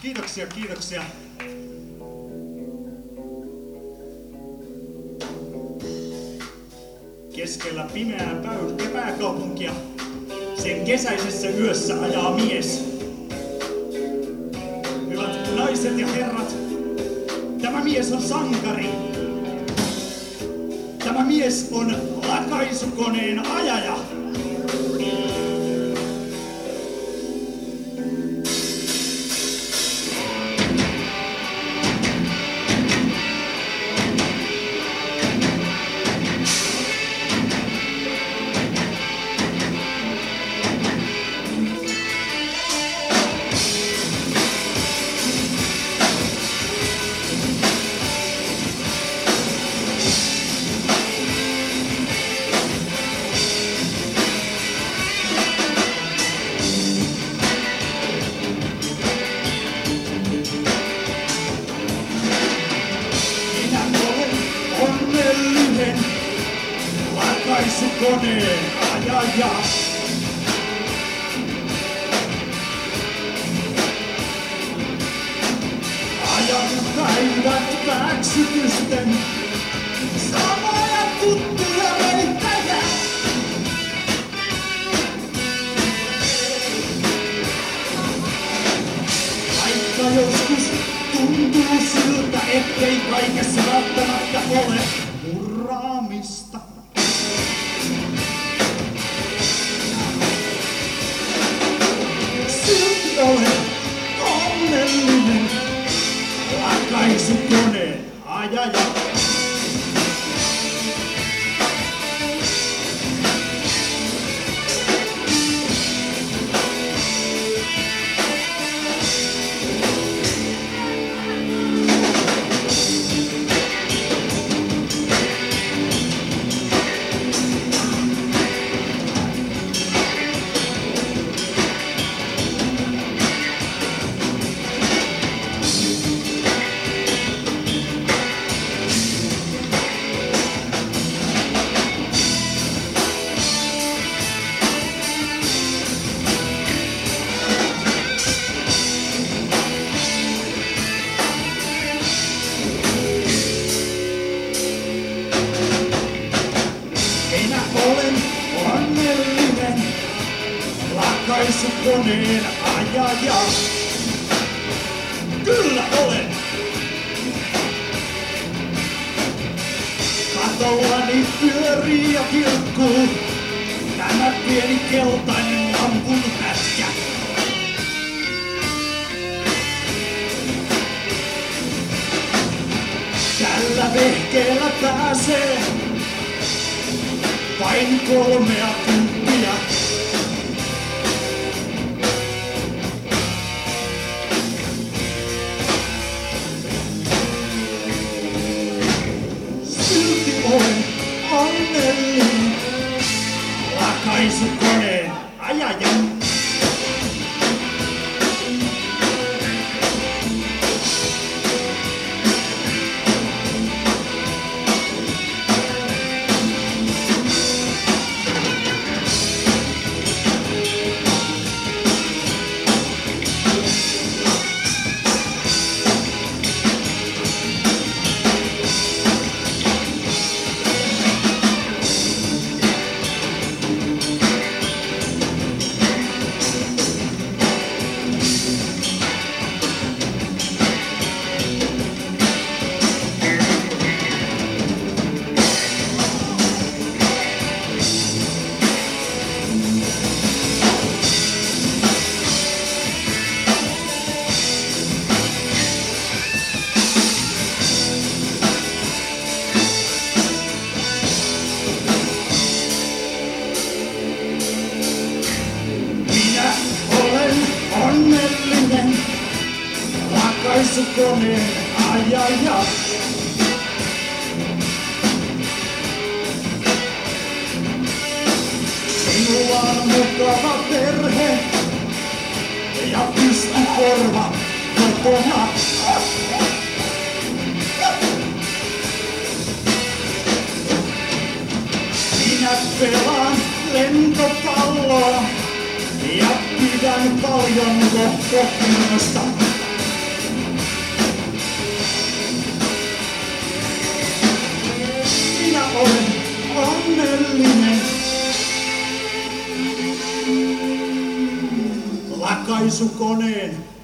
Kiitoksia, kiitoksia. Keskellä pimeää pääkaupunkia sen kesäisessä yössä ajaa mies. Hyvät naiset ja herrat, tämä mies on sankari. Tämä mies on lakaisukoneen ajaja. Lakaisukoneen ajaja. Ajan päivät väksytysten, samoja tuttuja reittäjä. Vaikka joskus tuntuu siltä, ettei kaikessa välttämättä ole murraamista. Silti olen onnellinen lakaisukoneen ajaja. Lakaisukoneen ajaja. Kyllä olen. Katollani pyörii ja kirkkuu tämä pieni keltainen lampun pätkä. Tällä vehkeellä pääsee vain 30. Olen onnellinen lakaisukoneen ajaja. Lakaisukoneen ajaja. Minulla on mukava perhe ja pystykorva kotona. Minä pelaan lentopalloa ja pidän paljon lohkokunnasta. oikaisukoneen.